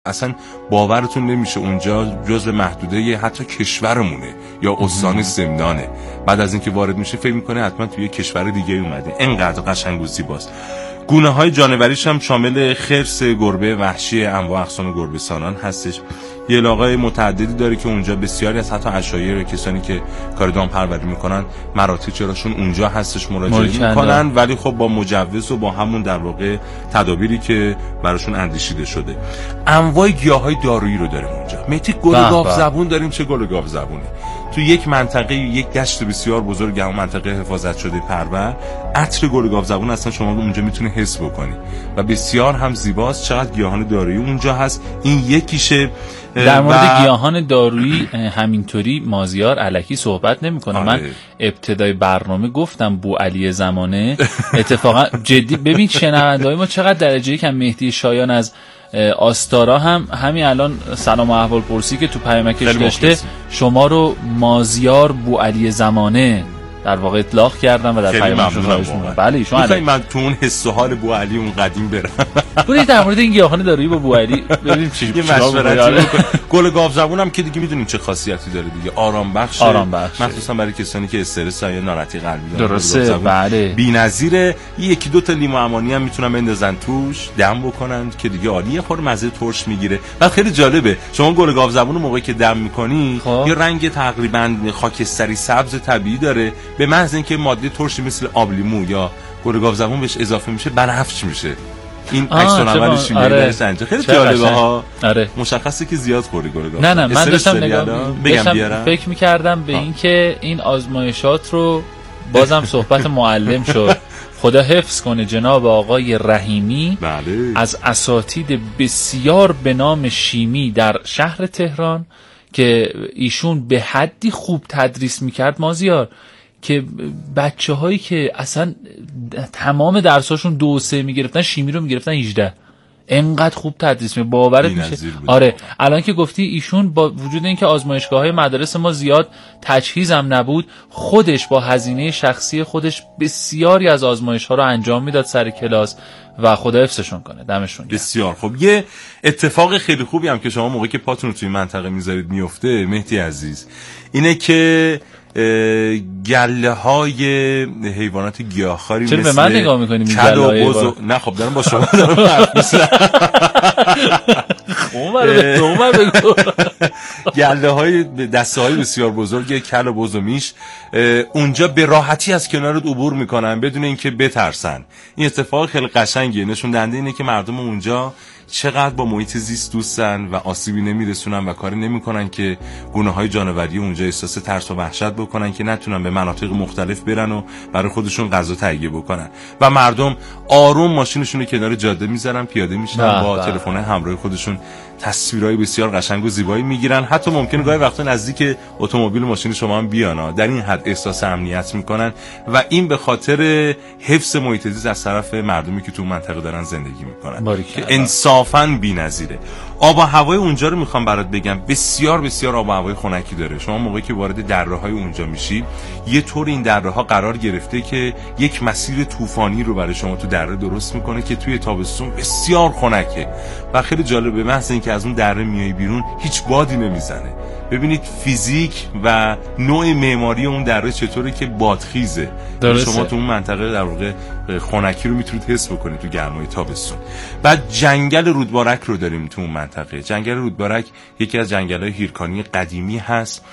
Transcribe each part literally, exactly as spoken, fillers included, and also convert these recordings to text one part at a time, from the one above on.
اصلا باورتون نمیشه اونجا جزء محدوده ی حتی کشورمونه یا استان سمنانه. بعد از اینکه وارد میشه فکر میکنه حتما توی کشور دیگه اومده، اینقدر قشنگ و زیباست. گونه های جانوریش هم شامل خرس، گربه وحشی، انواع اقسام گربه سانان هستش. یه علاقه متعددی داره که اونجا بسیاری از حتی عشایر کسانی که کار دامپروری میکنن مراتع چراشون اونجا هستش مراجعه میکنن، ولی خب با مجوز و با همون در واقع تدابیری که براشون اندیشیده شده. انواع گیاهای دارویی رو داریم اونجا. مهدی گل گاو زبون داریم. چه گل گاو زبونی تو یک منطقه، یک دشت بسیار بزرگ، همون منطقه حفاظت شده پربر، عطر گل گاو زبون اصلا شما اونجا میتونه حس بکنی و بسیار هم زیباست. چقدر گیاهان دارویی اونجا هست. این یکیشه. در مورد و... گیاهان دارویی همینطوری مازیار الکی صحبت نمیکنه. آره. من ابتدای برنامه گفتم بوعلی زمانه اتفاقا جدی ببین شنونده‌های ما چقدر درجه کم. مهدی شایان از آستارا هم همین الان سلام و احوال پرسی که تو پیامکش داشته شما رو مازیار بوعلی زمانه در واقع اطلاق کردم و در پیامشون خواهش می‌کنم. بله ایشون می‌خوایم من تو اون حس و حال بوعلی اون قدیم برم. برید در مورد این گیاهان دارویی با بوعلی ببینیم چی مشورتی بکنیم. گل گاو زبون هم که دیگه میدونین چه خاصیتی داره دیگه، آرام بخشه، آرام بخشه. مخصوصا برای کسانی که استرس یا ناراحتی قلبی دارن. درسته بله. بی‌نظیره. یکی دو تا لیمو امانی هم میتونن بندازن توش، دم بکنن که دیگه عالیه. خور مزه ترش میگیره. بعد خیلی جالبه شما گل گاو زبون رو موقعی که دم می‌کنی یه رنگ تقریبا خاکستری سبز طبیعی داره، به محض اینکه ماده ترشی مثل آب لیمو یا گل گاو زبون بهش اضافه میشه بنفش میشه. این عکس العمل شیمیایی آره. درش خیلی جالبه ها. آره. مشخصه که زیاد خوری گل گاو. نه نه من داشتم نگاه بگم بیارم. فکر می‌کردم به این که این آزمایشات رو بازم صحبت معلم شد. خدا حفظ کنه جناب آقای رحیمی. بله. از اساتید بسیار به نام شیمی در شهر تهران که ایشون به حدی خوب تدریس می‌کرد مازیار که بچه هایی که اصلا تمام درساشون دو سه میگرفتن شیمی رو میگرفتن هجده. انقدر خوب تدریس می باورت میشه. آره الان که گفتی ایشون با وجود اینکه آزمایشگاه های مدارس ما زیاد تجهیز هم نبود، خودش با هزینه شخصی خودش بسیاری از آزمایش ها رو انجام میداد سر کلاس و خدا حفظشون کنه. دمشون گرم. بسیار خوب. یه اتفاق خیلی خوبی هم که شما موقعی که پاتون رو توی منطقه میذارید میفته مهدی عزیز اینه که گله های حیوانات گیاهخواری مثل چرا به من نگاه میکنی کد و بز و... نه خب دارم با شما دارم حرف میزنم. گله های دسته های بسیار بزرگ کل و بز و میش اونجا به راحتی از کنارت عبور میکنن بدون اینکه بترسن. این اتفاق خیلی قشنگیه، نشون دهنده اینه که مردم اونجا چقدر با محیط زیست دوستن و آسیبی نمیرسونن و کاری نمیکنن که گونه‌های جانوری اونجا احساس ترس و وحشت بکنن که نتونن به مناطق مختلف برن و برای خودشون غذا تهیه بکنن و مردم آروم ماشینشون رو کنار جاده میذارن، پیاده میشن، با تلفن همراه خودشون تصویرهای بسیار قشنگ و زیبایی میگیرن. حتی ممکنه گاهی وقتا نزدیک اتومبیل ماشین شما هم بیان. در این حد احساس امنیت میکنن و این به خاطر حفظ محیط زیست از طرف مردمی که تو منطقه دارن زندگی میکنن که انصافاً بی‌نظیره. آب و هوای اونجا رو میخوام برات بگم بسیار بسیار آب و هوای خنکی داره. شما موقعی که وارد دره‌های اونجا میشی یه طور این دره‌ها قرار گرفته که یک مسیر طوفانی رو برای شما تو دره درست میکنه که توی تابستون بسیار خنکه و خیلی جالبه. محض اینکه از اون دره میای بیرون هیچ بادی نمیزنه. ببینید فیزیک و نوع معماری اون دره چطوره که بادخیزه. شما تو اون منطقه در واقع خنکی رو میتونید حس بکنید تو گرمای تابستون. بعد جنگل رودبارک رو داریم تو اون منطقه. جنگل رودبارک یکی از جنگل‌های هیرکانی قدیمی هست.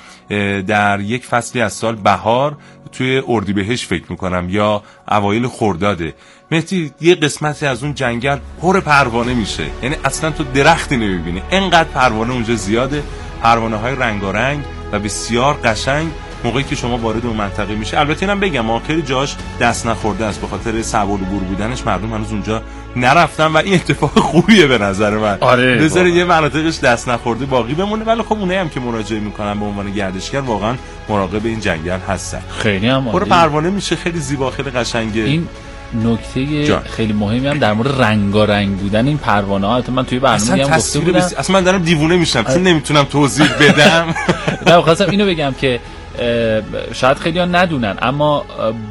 در یک فصلی از سال بهار توی اردیبهشت فکر میکنم یا اوایل خرداده مهدی یه قسمتی از اون جنگل پر پروانه میشه، یعنی اصلا تو درختی نمیبینی، انقدر پروانه اونجا زیاده، پروانه های رنگارنگ و بسیار قشنگ. موقعی که شما وارد اون منطقه میشه، البته اینم بگم آخری جاش دست نخورده است، به خاطر سوال و بور بودنش مردم هنوز اونجا نرفتن و این اتفاق خوبیه به نظر من. آره بذارید یه مناطقش دست نخورده باقی بمونه، ولی خب اونایی هم که مراجعه میکنن به عنوان گردشگر واقعا مراقب این جنگل هستن. خیلی هم پر پروانه میشه، خیلی زیبا، خیلی قشنگه. این نکته جان. خیلی مهمی هم در مورد رنگارنگ بودن این پروانه ها، من توی برنامه هم گفته بودم. اصلا من دارم دیوونه میشم چون نمیتونم توضیح بدم. نه خواستم اینو بگم که شاید خیلی ها ندونن اما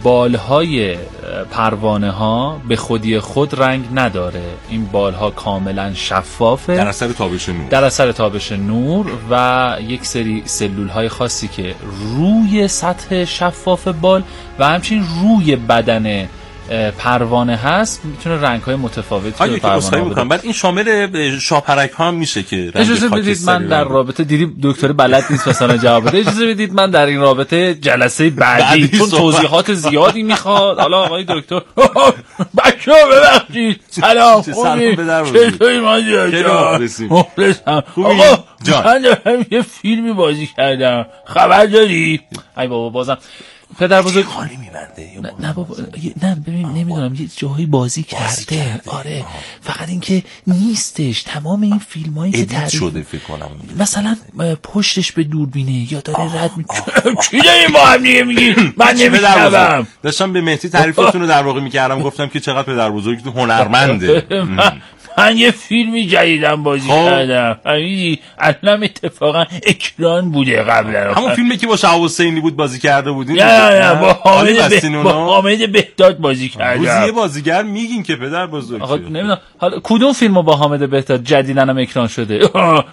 بالهای پروانه ها به خودی خود رنگ نداره. این بالها کاملا شفافه در اثر تابش نور در اثر تابش نور و یک سری سلول های خاصی که روی سطح شفاف بال و همچنین روی بدن پروانه هست میتونه رنگ های متفاوتی رو پروانه بده. بعد این شامل شاپرک ها هم میشه که اجازه بدید من در رابطه دیدی دکتر بلد نیست مثلا جواب بده. اجازه بدید من در این رابطه جلسه بعدی چون توضیحات زیادی میخواد. حالا آقای دکتر بچه‌ها ببخشید سلام خوبی چطوری ماجرا مخلصم آقا من دارم یه فیلمی بازی کردم خبر داری؟ ای بابا بازم پدر بزرگ خالی میبنده. نه, نه بابا نه ببین نمیدونم یه جایی بازی کرده, کرده. آره آه. فقط اینکه نیستش. تمام این فیلمایی که تعریف شده فکر کنم مثلا پشتش به دوربینه یا داره رد میکنه. چی داریم با هم دیگه میگی؟ من نمیشنوم. داشتم به مهدی تعریفتون رو در واقع میکردم گفتم که چقدر پدر بزرگتون هنرمنده. من یه فیلمی جدیدم بازی کردم همین الان اتفاقا اکران بوده قبلا همون فیلمی که با شهاب حسینی بود بازی کرده بودین؟ نه نه با حامد به... با حامد بهداد بازی کردم. روزی بازیگر میگین که پدر بزرگ. آخه نمیدونم حالا کدوم فیلمو با حامد بهداد جدیداً هم اکران شده؟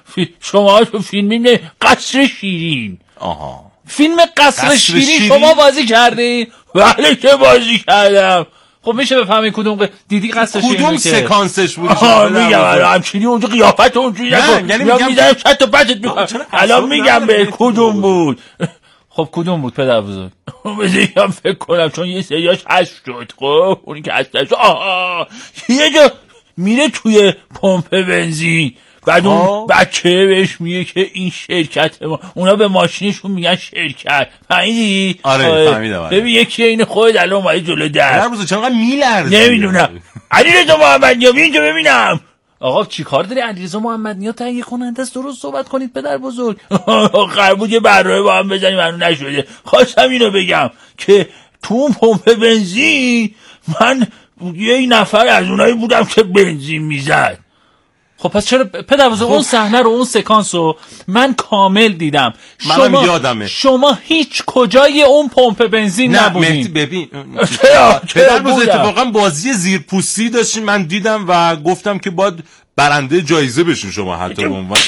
شما تو فیلمی قصر شیرین. آها فیلم قصر, قصر شیرین, شیرین شما بازی کردین؟ بله که بازی کردم. خب میشه بفهمین کدوم دیدی قصر شیرین کدوم سکانسش بود؟ میگم همچینی اونجا قیافت اونجوری نکن. یعنی میگم میذارم چت و بچت میکنم الان میگم به کدوم بود. خب کدوم بود پدر بزرگ؟ بذارم فکر کنم چون یه سریاش هست شد. خب اونی که هستش آها یه جا میره توی پمپ بنزین بعد اون بچه بهش میگه که این شرکت ما اونا به ماشینشون میگن شرکت فهمیدی؟ آره فهمیدم. ببین یکی این خود الان اومده جلو در هر روز چقدر میلرزه نمیدونم. علیرضا محمدنیازی اینجا ببینم. آقا چی کار داری علیرضا محمدنیازی تهیه کننده است؟ درست صحبت کنید پدر بزرگ. قرار بود یه برنامه با هم بزنیم منو نشده. خواستم اینو بگم که تو اون پمپ بنزین من یه نفر از اونایی بودم که بنزین میزد. خب پس چرا پدر بزرگ اون صحنه رو اون سکانس رو من کامل دیدم. منم یادمه. شما هیچ کجای اون پمپ بنزین نبودین. نه ببین چرا پدر بزرگ اتفاقا بازی زیرپوستی داشتیم من دیدم و گفتم که باید برنده جایزه بشین شما حتی به عنوان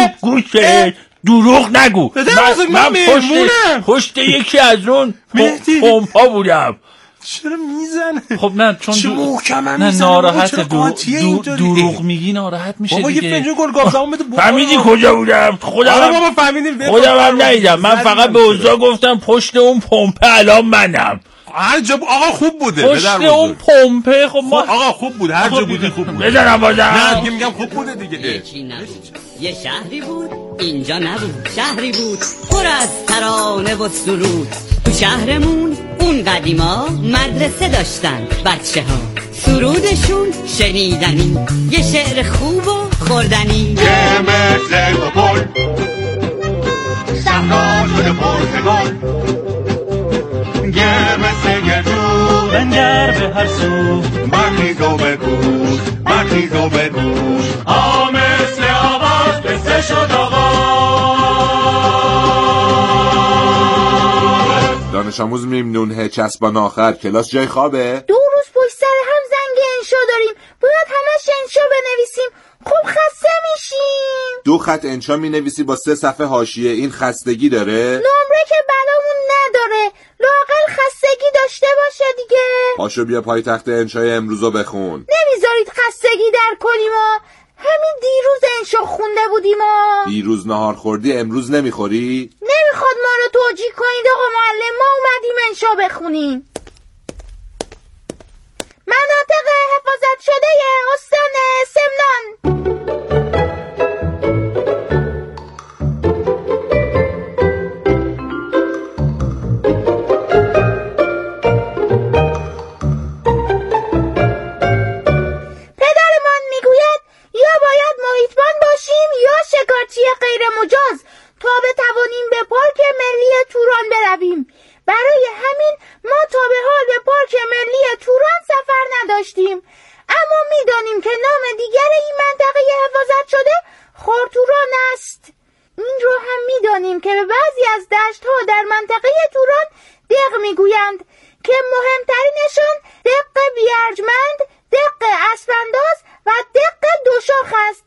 گوشه دروغ نگو. پدر بزرگ من مهمونم پشت یکی از اون پمپا بودم. چرا میزنه؟ خب نه چون چه محکم هم نه ناراحت دروغ میگی ناراحت میشه دیگه. بابا یه فنجون گلگاف زمان بده. فهمیدی کجا بودم؟ خودم آره بابا فهمیدیم. خودم هم ندیدم. من فقط به اوضاع گفتم پشت اون پمپ الان منم. هر جا آقا خوب بوده پشت اون پمپ. خب ما آقا خوب بود هر جا بودی خوب بود. بزنم بازم. نه دیگه میگم خوب بوده دیگه. یکی نبود یه شهری بود اینجا نبود شهری بود پر از ترانه و سرود. تو شهرمون اون قدیما مدرسه داشتن بچه ها سرودشون شنیدنی یه شعر خوب و خوردنی. یه مثل گل صحرا شده پر گل یه مثل گردو بنگر به هر سو برخیز و بگوش برخیز و بگوش آ مثل آواز بسه شد آواز. دانش آموز میمنون چسبان آخر کلاس جای خوابه؟ دو روز پشت سر هم زنگ انشا داریم باید همش انشا بنویسیم. خب خسته میشیم. دو خط انشا مینویسی با سه صفحه حاشیه این خستگی داره؟ نمره که بلامون نداره لااقل خستگی داشته باشه دیگه. پاشو بیا پای تخت انشای امروزو بخون. نمیذارید خستگی در کنیم ها. همین دیروز انشا خونده بودیم ها. دیروز نهار خوردی امروز نمیخوری؟ نمیخواد ما رو توجیه کنید آقا معلم. ما اومدیم انشا بخونیم. مناطق حفاظت شده استان سمنان. پدرمان میگوید یا باید محیطبان باشیم یا شکارچی غیر مجاز تا بتوانیم به پارک ملی توران برویم. برای همین ما تا به حال به پارک ملی توران سفر نداشتیم، اما میدانیم که نام دیگر این منطقه حفاظت شده خورتوران است. این رو هم میدانیم که به بعضی از دشت‌ها در منطقه توران دق میگویند که مهمترینشون دق بیرجمند، دق اسفنداز و دق دوشاخ است.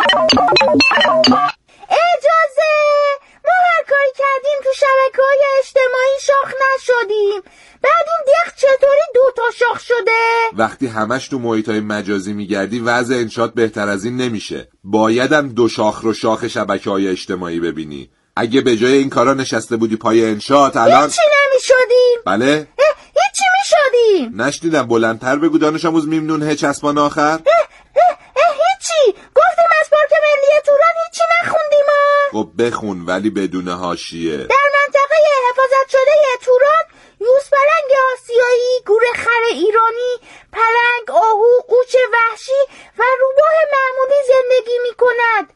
اجازه، ما هر کاری کردیم تو شبکه‌های اجتماعی شاخ نشدیم. بعد این دق چطوری دو تا شاخ شده؟ وقتی همش تو محیطای مجازی میگردی وضع انشاط بهتر از این نمیشه. بایدم دو شاخ رو شاخ شبکه‌های اجتماعی ببینی. اگه به جای این کارا نشسته بودی پای انشاط الان هیچی نمیشدیم. بله؟ هیچی میشدیم. نشنیدم بلندتر بگو دانش آموز میمنون ه چسبان آخر. اه اه اه هیچی. گفتیم از پارک ملی توران هیچی نخوندیم. خب بخون ولی بدون حاشیه. در منطقه حفاظت شده توران یوز پلنگ آسیایی، گورخر ایرانی، پلنگ، آهو، قوچ وحشی و روباه معمولی زندگی می کند.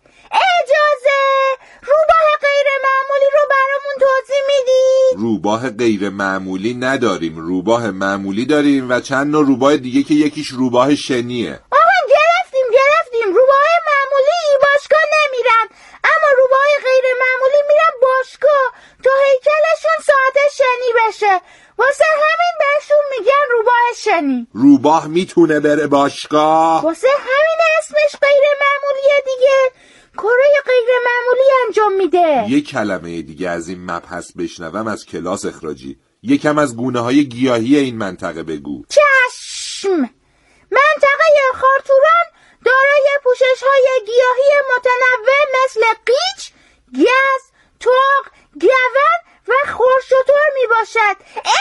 اجازه، روباه غیر معمولی رو برامون توضیح میدی؟ روباه غیر معمولی نداریم، روباه معمولی داریم و چند نوع روباه دیگه که یکیش روباه شنیه. آها گرفتیم گرفتیم. روباه معمولی باشگاه نمیرن، اما روباه غیر معمولی میرن باشگاه تا هیکلشون ساعت شنی بشه. واسه همین بهشون میگن روباه شنی. روباه میتونه بره باشگاه؟ واسه همین اسمش غیر معمولیه دیگه. کارای غیر معمولی انجام میده. یک کلمه دیگه از این مبحث بشنوم از کلاس اخراجی. یکم از گونه های گیاهی این منطقه بگو. چشم. منطقه خارتوران دارای پوشش های گیاهی متنوع مثل قیچ، گز، تاق، گون و خورشوتور می باشد.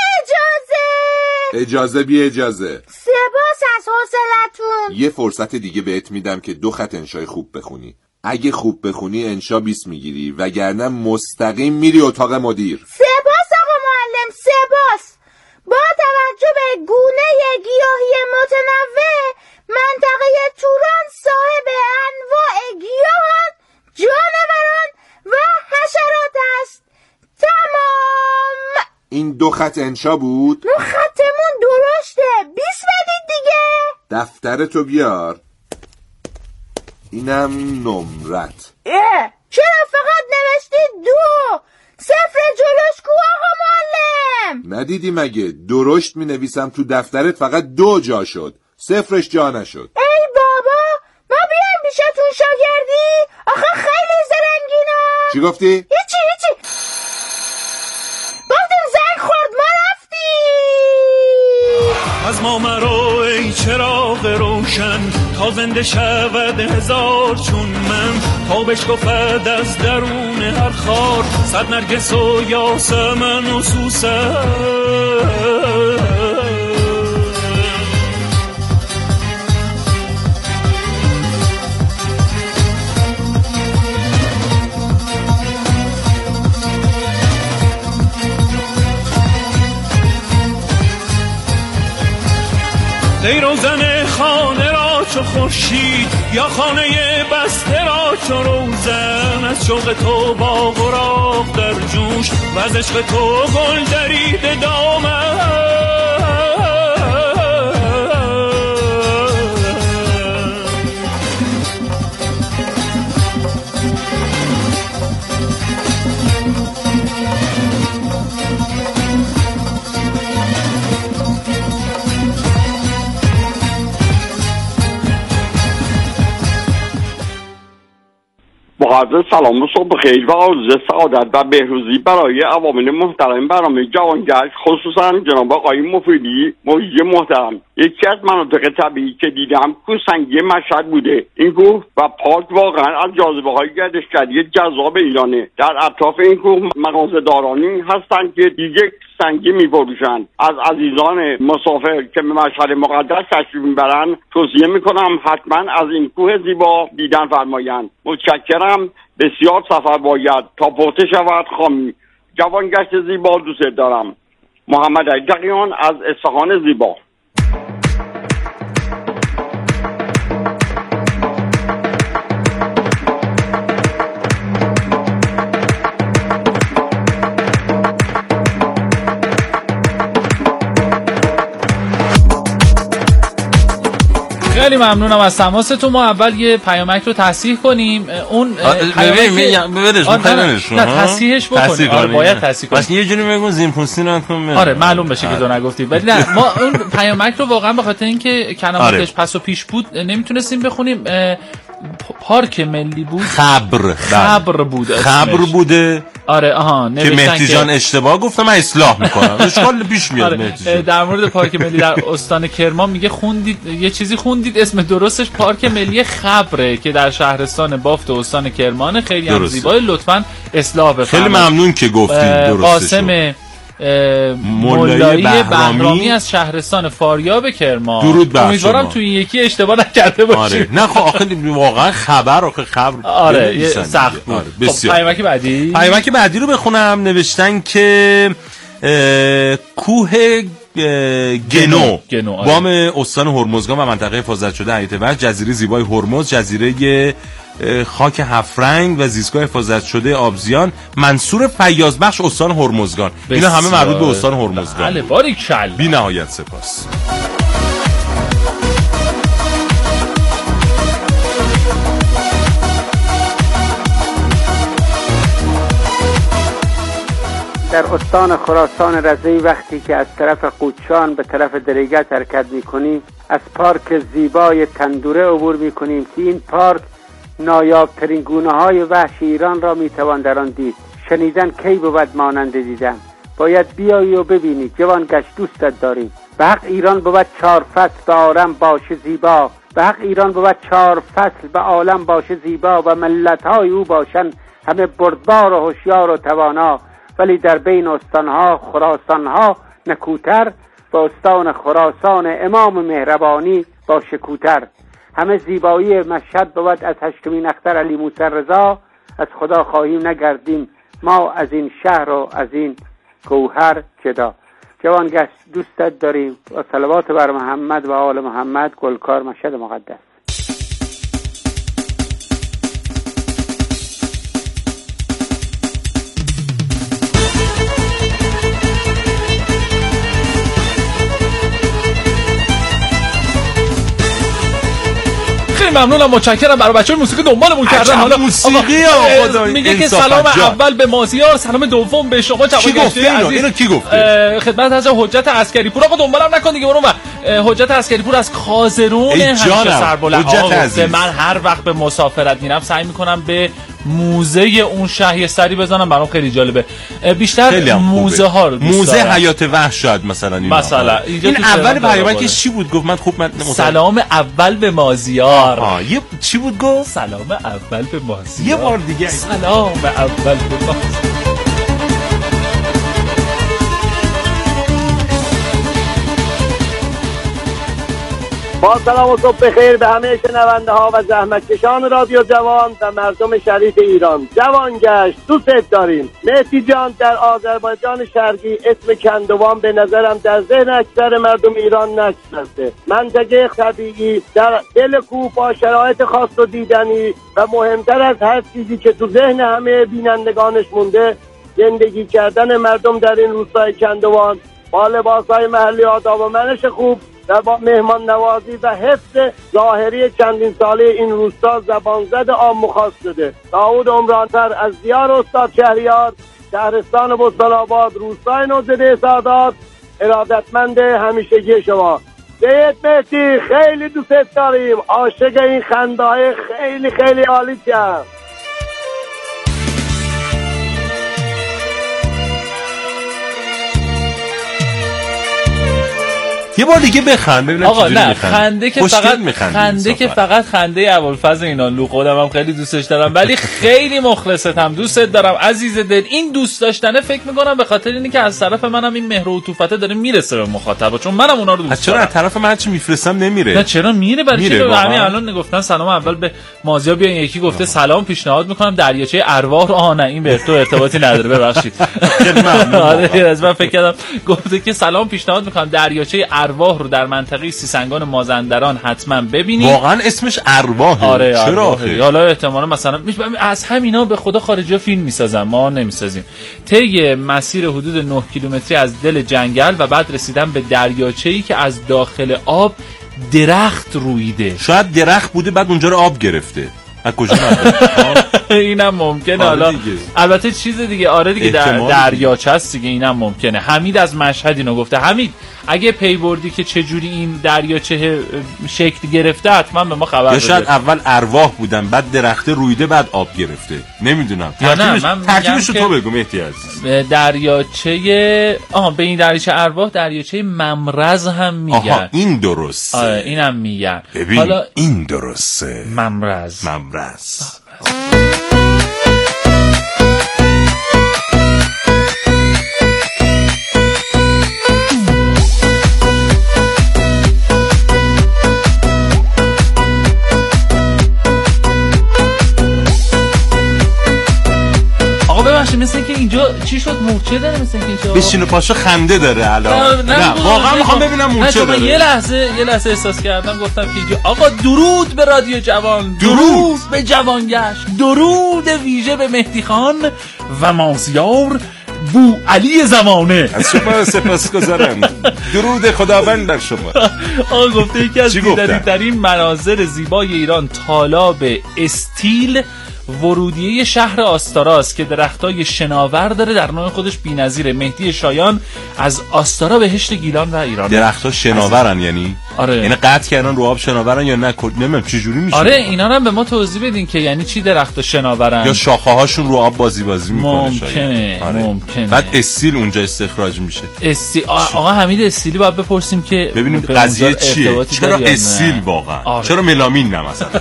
اجازه اجازه بی اجازه. سپاس از حوصلتون. یه فرصت دیگه بهت میدم که دو خط انشای خوب بخونی. اگه خوب بخونی انشا بیست میگیری وگرنه مستقیم میری اتاق مدیر. سپاس آقا معلم، سپاس. با توجه به گونه گیاهی متنوع منطقه توران صاحب انواع گیاهان، جانوران و حشرات است. تمام. این دو خط انشا بود؟ نو خطمون درشته. بیست بدید دیگه. دفترتو بیار. اینم نمرت. اه چرا فقط نوشتی دو؟ صفر جلوش کو آقا معلم؟ ندیدی مگه؟ درشت می نویسم تو دفترت فقط دو جا شد، صفرش جا نشد. ای بابا، ما بیایم پیشتون شاگردی؟ آخه خیلی زرنگینا. چی گفتی؟ هیچی هیچی. گفتیم زنگ خورد ما رفتیم. از ما مرو ای چراغ روشن تا زنده شود هزار چون من، تا بشکفد از درون هر خار صد نرگس و یاسمن و سوسن. ای روزن خانه را چو خورشید یا خانه بسته را چو روزن، از شوق تو باغ و راغ در جوش و از عشق تو گل دریده دامن. با عرض سلام و صبح بخیر و آرزوی سعادت و بهروزی برای عوامل محترم برنامه جوانگشت، خصوصا جناب آقای مفیدی مجری محترم. یکی از مناطق طبیعی که دیدم کوهسنگی مشهد بوده. این کوه و پارک واقعا از جاذبه های گردشگری جذاب ایرانه. در اطراف این کوه مغازه‌دارانی هستند که دیگه سنگی می‌فروشند. از عزیزان مسافر که به مشهد مقدس تشریف میبرند توصیه میکنم حتما از این کوه زیبا دیدن فرمایند. متشکرم. بسیار سفر باید تا پخته شود خامی. جوانگشت زیبا دوست دارم. محمد علی تقیان از اصفهان زیبا. خیلی ممنونم از تماستون. ما اول یه پیامک رو تصحیح کنیم. اون ببین ببرش میخوایمش نه تصحیحش بکنیم. آره باید تصحیح کنیم. بس یه جوری بگو زین پوستی نکن. آره معلوم بشه که تو نگفتی. ولی نه ما اون پیامک رو واقعا به خاطر اینکه کلماتش پس و پیش بود نمیتونستیم بخونیم. پارک ملی بود. خبر خبر بود. خبر بوده. آره آها که مهدی جان اشتباه گفتم من اصلاح میکنم. اشکال پیش میاد. آره. در مورد پارک ملی در استان کرمان میگه خوندید یه چیزی خوندید اسم درستش پارک ملی خبره که در شهرستان بافت استان کرمان. خیلی هم زیبای. لطفاً اصلاح بفرمایید. خیلی ممنون که گفتید درستش. قاسم مولایی بهرامی از شهرستان فاریاب کرمان. درود بر شما. امیدوارم تو این یکی اشتباه نکرده باشیم. آره. نه خب آخه واقعا خبر آخه خبر آره سخت بود. آره. خب پیامک بعدی پیامک بعدی رو بخونم. نوشتن که کوه گنو, گنو. آره. بام استان هرمزگان و منطقه حفاظت شده حیاط وحش، جزیره زیبای هرمز، جزیره خاک هفرنگ و زیستگاه حفاظت شده آبزیان، منصور فیاضبخش استان هرمزگان. اینا همه مربوط به استان هرمزگان. بله باریکلا. بی نهایت سپاس. در استان خراسان رضی وقتی که از طرف قوچان به طرف دریگت حرکت می‌کنیم از پارک زیبای تندوره عبور می‌کنیم که این پارک نایاب‌ترین گونه‌های وحش ایران را می‌توان در آن دید. شنیدن کی بود مانند دیدن. باید بیایی و ببینی. جوان گشت دوستت داریم. به حق ایران بود چهار فصل به عالم باشه زیبا. به حق ایران بود چهار فصل به عالم باشه زیبا و ملت‌های او باشن همه بردبار و هوشیار و توانا. ولی در بین استانها خراسانها نکوتر و استان خراسان امام مهربانی با شکوتر. همه زیبایی مشهد بود از هشتمین اختر علی موسی رضا. از خدا خواهیم نگردیم ما از این شهر و از این گوهر جدا. جوان گشت دوستت داریم و صلوات بر محمد و آل محمد. گلکار مشهد مقدس. ممنونم متشکرم. برای بچه‌ها موسیقی دنبالمون کردن. حالا موسیقی آقا میگه که سلام اول به مازیار، سلام دوم به شما جوان گشته عزیز. اینو کی گفته؟ خدمت از حجت عسکری پور. آقا دنبالم نکن دیگه برو. حجت عسکری پور از کازرون همیشه سربلند. آقا من هر وقت به مسافرت میرم سعی میکنم به موزه اون شهر سری بزنم. برام خیلی جالبه. بیشتر موزه ها رو موزه حیات وحش شاید مثلا اینا. مثلا این اول پیامکش چی بود؟ گفت من خوب من سلام اول به مازیار. آه یه چی بود گفت؟ سلام اول به مازیار. یه بار دیگه سلام اول به مازیار. با سلام و صبح بخیر به همه شنونده ها و زحمتکشان رادیو جوان و مردم شریف ایران. جوان گشت دوست داریم. مهدی جان در آذربایجان شرقی اسم کندوان به نظرم در ذهن اکثر مردم ایران نشسته. منطقه طبیعی در دل کوه با شرایط خاص و دیدنی و مهمتر از هر چیزی که تو ذهن همه بینندگانش مونده زندگی کردن مردم در این روستای کندوان با لباسهای محلی آداب و منش خوب و با مهمان نوازی و حفظ ظاهری چندین ساله این روستا زبانزد عام خاص شده. داوود عمران‌فر از دیار استاد شهریار، شهرستان بستان‌آباد، روستای نوزده سادات، ارادتمند همیشگی شما. سید مهدی خیلی دوست داریم. عاشق این خنده‌های خیلی خیلی عالی هم. یه بار دیگه بخند ببینم آقا نه خنده که فقط خنده که فقط خنده ابوالفضل اینانلو. خودم هم خیلی دوستش دارم ولی خیلی مخلصتم. دوستت دارم عزیز دل. این دوست داشتنه فکر میکنم به خاطر اینه که از طرف منم این مهر و عطوفته داره میرسه به مخاطب، چون منم اونا رو دوست دارم. چرا از طرف من چی میفرستم نمیره؟ نه چرا میره؟ برای چی؟ همین الان گفتن سلام اول به مازیار بیاین. یکی گفته سلام پیشنهاد میکنم دریاچه ارواح رو. آها نه این به تو ارتباطی نداره ببخشید. خیلی ممنون. آره از من فکر کردم گفته که سلام پیشنهاد میکنم دریاچه ارواح رو در منطقه سیسنگان مازندران حتما ببینید. واقعا اسمش ارواحه. آره چرا آخه؟ حالا احتمالاً مثلا از همینا به خدا خارجی‌ها فیلم میسازن ما نمیسازیم. طی مسیر حدود نه کیلومتری از دل جنگل و بعد رسیدن به دریاچه‌ای که از داخل آب درخت رویده. شاید درخت بوده بعد اونجا رو آب گرفته. از کجا اینم ممکنه. حالا البته چیز دیگه آره دیگه در دریاچه است دیگه، اینم ممکنه. حمید از مشهد اینو گفته. حمید اگه پی بردی که چه جوری این دریاچه شکل گرفته حتما به ما خبر بده. یا شاید اول ارواح بودن بعد درخت رویده بعد آب گرفته، نمیدونم. یا نه من ترکیبشو تو بگو مهدی عزیز. دریاچه آها به این دریاچه ارواح دریاچه ممرز هم میگن. آها این درسته. آره اینم میگن. حالا این درسته. ممرز ممرز مثل اینکه اینجا چی شد مورچه داره، مثل اینکه اینجا بشین و پاشو خنده داره الان. نه, نه واقعا میخوام ببینم مورچه داره. یه لحظه یه لحظه احساس کردم گفتم که اینجا آقا درود به رادیو جوان، درود, درود به جوانگشت، درود ویژه به مهدی خان و مازیار بو علی زمانه. از شما سپاسگزارم. درود خداوند بر شما. آقا گفته یکی از دیدنی‌ترین مناظر زیبای ایران تالاب استیل ورودیه شهر آستاراست که درختای شناور داره، در نوع خودش بی‌نظیره. مهدی شایان از آستارا بهشت گیلان و ایران. درخت‌ها شناورن یعنی؟ آره. یعنی قطع کردن رو آب شناورن یا نه؟ نمیدونم چه جوری میشه. آره اینا رو هم به ما توضیح بدین که یعنی چی درخت‌ها شناورن. یا شاخه هاشون رو آب بازی بازی میکنه. ممکنه. آره. ممکنه. بعد استیل اونجا استخراج میشه. استی آقا حمید استیلی باید بپرسیم که ببینیم قضیه چیه. چرا استیل واقعا؟ آره. چرا ملامین نه مثلا؟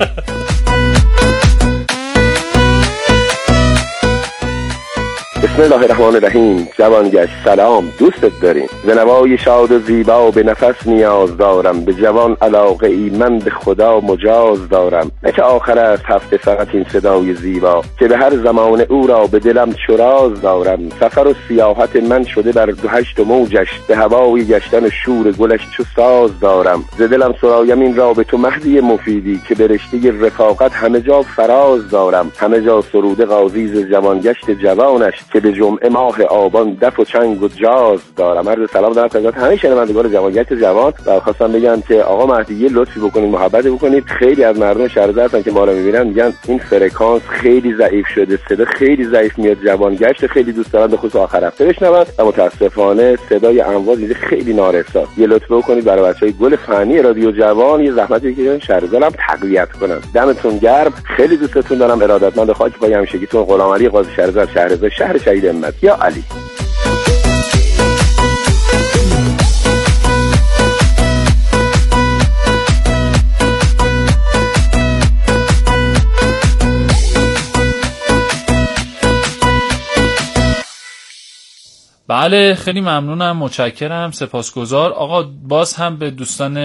بسم الله الرحمن الرحیم. جوانگشت سلام، دوستت داریم. زنوای شاد و زیبا به نفس نیاز دارم، به جوان علاقه ای من به خدا مجاز دارم. نه که آخر است هفته فقط این صدای زیبا، که به هر زمان او را به دلم چراز دارم. سفر و سیاحت من شده بر دو هشت و موجش، به هوای گشتن شور گلش چو ساز دارم. ز دلم سرایم این را به تو مهدی مفیدی، که به رشته رفاقت همه جا فراز دارم. همه جا سروده قاضی ز جوانگشت جوانش، که به جمعه ماه آبان دف و چنگ و جاز دارم. عرض سلام دارم خدمت همه شنوندگان جوانگشت جوان و خواستم بگم که آقا مهدی یه لطفی بکنید، محبت بکنید. خیلی از مردم شهرزاد هستن که ما رو میبینن میگن این فرکانس خیلی ضعیف شده، صدا خیلی ضعیف میاد. جوانگشت خیلی دوست دارن به خصوص آخر هفته بشنون و متاسفانه صدای امواج اینجا خیلی نارسا. یه لطف بکنید برای بچهای گل فنی رادیو جوان یه زحمتی بکشید شهرزاد هم تقویت کنن. دمتون گرم، خیلی دوستتون دارم. ارادتمند خاک پای همیشگیتون غلام علی قاضی شهرزاد، شهرزاد شهر شهید همت. یا علی. بله خیلی ممنونم، متشکرم، سپاسگزار. آقا باز هم به دوستان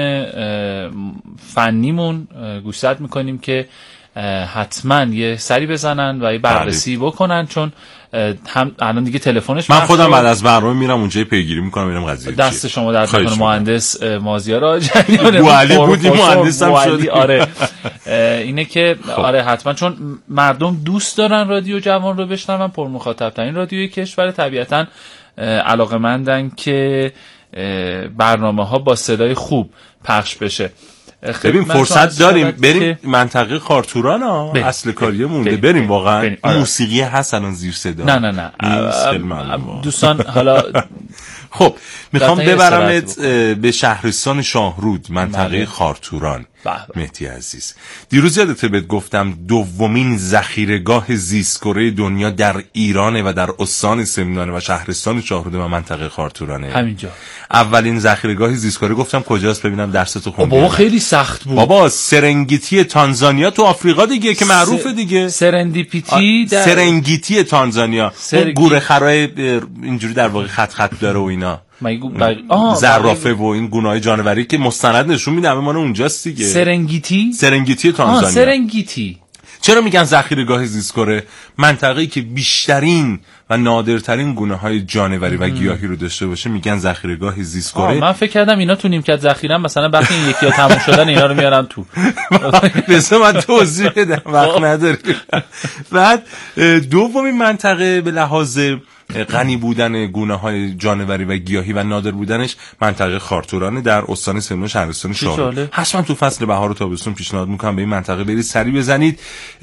فنیمون گوشزد میکنیم که حتما یه سری بزنن و یه بررسی بکنن، چون هم الان دیگه تلفنش من خودم بعد از برنامه میرم اونجا پیگیری میکنم ببینم قضیه دست چیه. شما در کنه مهندس مازیار آجریان بو علی بودی مهندس هم شدی. آره اینه که خب. آره حتما، چون مردم دوست دارن رادیو جوان رو بشنون، پر مخاطب ترین رادیوی کشور، طبیعتا علاقه‌مندن که برنامه‌ها با صدای خوب پخش بشه. ببین فرصت داریم بریم منطقه خارتوران ها، اصل کاریه مونده، بریم, بریم واقعا بریم. موسیقی هست الان زیر صدا. نه نه نه دوستان حالا خب میخوام ببرمت به شهرستان شاهرود، منطقه خارتوران. مهدی عزیز دیروز یادته بهت گفتم دومین ذخیره‌گاه زیست‌کره دنیا در ایرانه و در استان سمنان و شهرستان شاهرود و منطقه خارتورانه. همینجا اولین ذخیره‌گاه زیست‌کره گفتم کجاست ببینم درستو خوندی. بابا خیلی سخت بود بابا. سرنگیتی تانزانیا تو آفریقا دیگه که معروفه دیگه. سرندیپیتی در سرنگیتی تانزانیا. اون گوره خرای اینجوری در واقع خط خط داره و اینا. زرافه و این گونه‌های جانوری که مستند نشون میده همه ما اونجاست دیگه. سرنگیتی سرنگیتی تانزانیا. سرنگیتی چرا میگن ذخیره‌گاه زیست‌کره؟ منطقه‌ای که بیشترین و نادرترین گونه‌های جانوری و گیاهی رو داشته باشه میگن ذخیره‌گاه زیست‌کره. من فکر کردم اینا تو نیمکت ذخیره مثلا وقتی این یکی‌ها تموم شدن اینا رو میارن تو. بذار من توضیح بدم وقت نداریم. بعد دومین منطقه به لحاظ غنی بودن گونه‌های جانوری و گیاهی و نادر بودنش منطقه خارتوران در استان سمنان شهرستان شاهرود. حتما تو فصل بهار و تابستون پیشنهاد میکنم به این منطقه برید سری بزنید.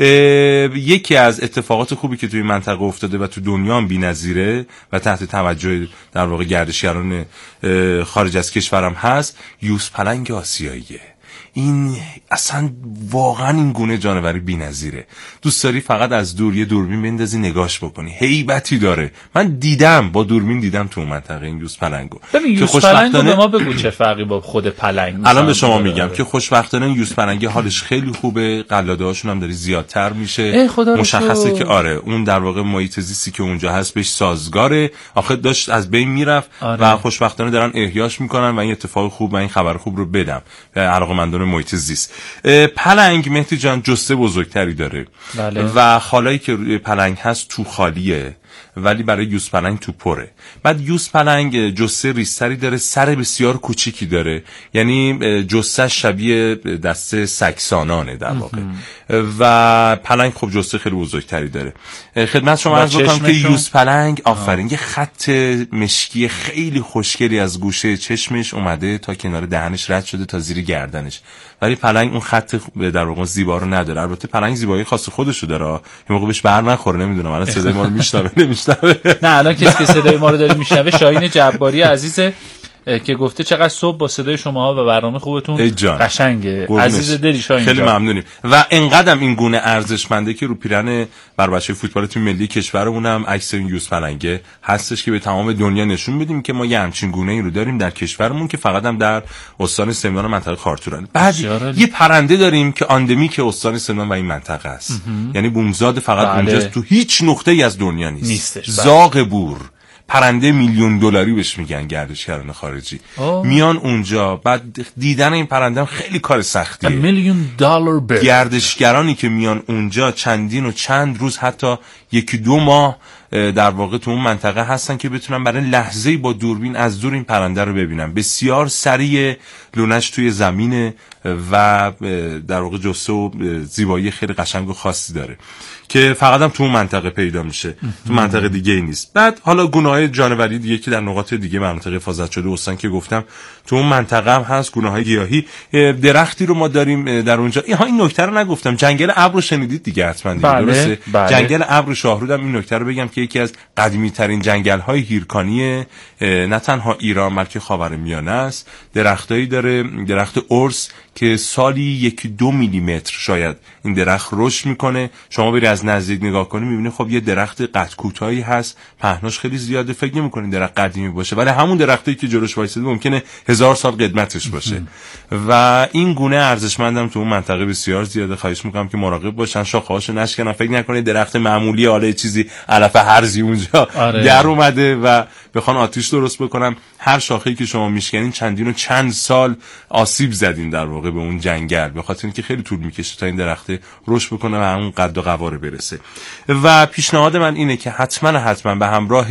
یکی از اتفاقات خوبی که توی این منطقه افتاده و تو دنیا هم بی‌نظیره و تحت توجه در واقع گردشگران خارج از کشورم هست، یوز پلنگ آسیاییه. این اصلا واقعا این گونه جانوری بی‌نظیره. دوست داری فقط از دور یه دوربین بندازی نگاش بکنی، هیبتی داره. من دیدم، با دوربین دیدم تو منطقه این یوز پلنگو. ببین یوز پلنگو به ما بگو چه فرقی با خود پلنگ. الان به شما میگم که خوشبختانه یوز پلنگ حالش خیلی خوبه، قلاده هاشون هم داره زیادتر میشه. مشخصه که آره اون در واقع محیط زیستی که اونجا هست بهش سازگاره. آخه داشت از بین میرفت آره. و خوشبختانه دارن احیاش میکنن و این اتفاق خوب و این خبر خوب رو بدم به علاقه‌مندان محیط زیست. پلنگ مهدی جان جثه بزرگتری داره بله. و خالایی که روی پلنگ هست تو خالیه ولی برای یوز پلنگ تو پره. بعد یوز پلنگ جثه ریستری داره، سر بسیار کوچیکی داره، یعنی جثه شبیه دسته سگسانانه در واقع و پلنگ خب جثه خیلی بزرگتری داره. خدمت شما عرض بکنم که یوز پلنگ آفرین یه خط مشکی خیلی خوشگلی از گوشه چشمش اومده تا کنار دهنش رد شده تا زیر گردنش، ولی پلنگ اون خط در واقع زیبا رو نداره. البته پلنگ زیبایی خاص خودشو داره، یه موقع بهش بر نخوره، نمیدونم الان صدای ما رو میشنوه نمیشنوه. نه الان کسی که صدای ما رو داره میشنوه شاهین جباری عزیزه که گفته چقدر صبح با صدای شماها و برنامه خوبتون قشنگه. عزیز دلی شاهین خیلی ممنونیم و انقدرم این گونه ارزشمنده که رو پیرن بر بچه فوتبال تیم ملی کشورمونم عکس این یوز پلنگه هستش که به تمام دنیا نشون بدیم که ما یه همچین گونه ای رو داریم در کشورمون که فقط هم در استان سمنان و منطقه خارتوران. بعد یه پرنده داریم که اندمیک استان سمنان و این منطقه است، یعنی بومزاد فقط بله. اونجاست، تو هیچ نقطه‌ای از دنیا نیست. زاغ بور، پرنده میلیون دلاری بهش میگن گردشگران خارجی آه. میان اونجا، بعد دیدن این پرنده هم خیلی کار سختیه. میلیون دلار برد. گردشگرانی که میان اونجا چندین و چند روز حتی یکی دو ماه در واقع تو اون منطقه هستن که بتونن برای لحظه‌ای با دوربین از دور این پرنده رو ببینن. بسیار سریع، لونش توی زمینه و در واقع جثه و زیبایی خیلی قشنگ و خاصی داره که فقط هم تو اون منطقه پیدا میشه، تو منطقه دیگه ای نیست. بعد حالا گونه‌های جانوری دیگه که در نقاط دیگه منطقه حفاظت شده استان که گفتم تو اون منطقه هم هست، گونه‌های گیاهی. درختی رو ما داریم در اونجا. اینها این نکته رو نگفتم، جنگل ابر رو شنیدید دیگه حتما دیگه بله، درسته بله. جنگل ابر شاهرود هم این نکته رو بگم که یکی از قدیمی ترین جنگل‌های هیرکانی نه تنها ایران بلکه خاورمیانه است. درختایی داره، درخت ارس که سالی یک دو میلیمتر شاید این درخت رشد میکنه. شما بری از نزدیک نگاه کنی میبینی خب یه درخت قد کوتاهی هست، پهناش خیلی زیاده، فکر نمی‌کنین درخت قدیمی باشه، ولی همون درختی که جلوش وایساده ممکنه هزار سال قدمتش باشه و این گونه ارزشمندم تو اون منطقه بسیار زیاده. خواهش میکنم که مراقب باشن، شاخه‌هاشو نشکنن، فکر نکنید درخت معمولی حالا چیزی علف هرزی اونجا آره. در اومده و بخوان آتیش درست بکنم. هر شاخه‌ای که شما میشکنین چندین و چند سال آسیب زدین در واقع به اون جنگل، به خاطر اینکه خیلی طول میکشه تا این درخت رشد بکنه و همون قد و قواره برسه. و پیشنهاد من اینه که حتما حتما به همراه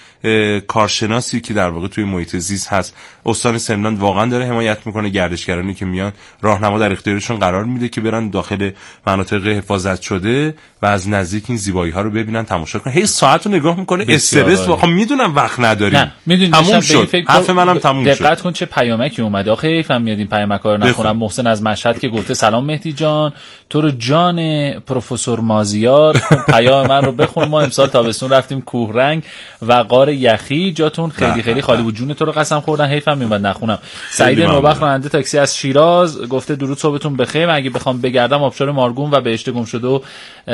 کارشناسی که در واقع توی محیط زیست هست، استان سمنان واقعا داره حمایت میکنه، گردشگرانی که میان راهنما در اختیارشون قرار میده که برن داخل مناطق حفاظت شده و از نزدیک این زیبایی ها رو ببینن، تماشا کنن. هی ساعت رو نگاه میکنه، استرس واقعا میدونم وقت نداریم، تموم شد، حرف منم تموم شد. دقت کن چه پیامکی اومده. آخه حیفم میاد این پیامکا رو نخونم. محسن از مشهد که گفته سلام مهدی جان، تو رو جان پروفسور مازیار، پیام من رو بخون. ما امسال تابستون رفتیم کوهرنگ و غار یخی، جاتون خیلی خیلی خالی بود، جون تو رو قسم خوردن، حیفم میومد نخونم. سعید نوبخت راننده تاکسی از شیراز گفته درود صبحتون بخیر، اگه بخوام بگردم آبشار مارگون و بهشت گمشده و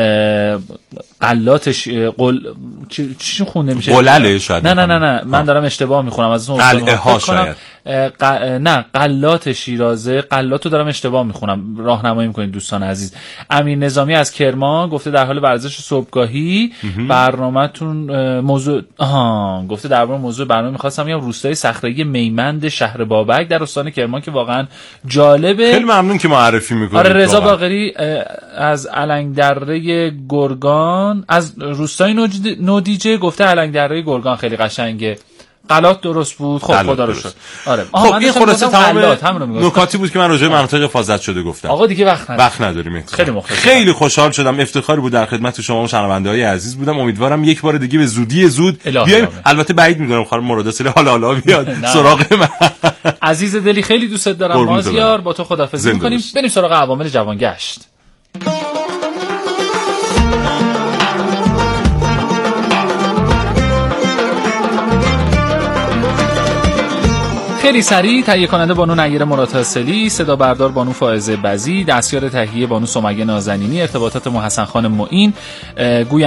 قلاتش قل چی چی خونده میشه؟ قلله شاید. نه نه نه نه من دارم اشتباه میخونم، از اون قلعه ها شاید. ق... نه قلات شیرازه، قلاتو دارم اشتباه میخونم، راهنمایی میکنید دوستان عزیز. امیر نظامی از کرمان گفته در حال ورزش صبحگاهی برنامه‌تون موضوع آها گفته درباره موضوع برنامه می‌خواستم بگم روستای صخره‌ای میمند شهر بابک در استان کرمان که واقعا جالبه. خیلی ممنون که معرفی می‌کنید. آره رضا باقری از علنگدره گرگان از روستای نودیجه گفته علنگدره گرگان خیلی قشنگه. غلط درست بود. خب خدا رو شکر. آره خب این خلاصه تمام نکاتی بود که من راجع به مناطق حفاظت شده گفتم. آقا دیگه وقت نداریم. وقت نداریم. خیلی مخلصم. خیلی خوشحال شدم، افتخاری بود در خدمت شما شنونده‌های عزیز بودم. امیدوارم یک بار دیگه به زودی زود بیایم. البته بعید می‌دونم خانم مرادسلی حالا حالا بیاد سراغ من. عزیز دلی خیلی دوست دارم مازیار، با تو خداحافظی می‌کنیم. بریم سراغ عوامل جوانگشت. خیلی سریع تهیه کننده بانو نیر مرادحاصلی، صدا بردار بانو فائزه بزی، دستیار تهیه بانو سمیه نازنینی، ارتباطات محسن خان معین، گوینده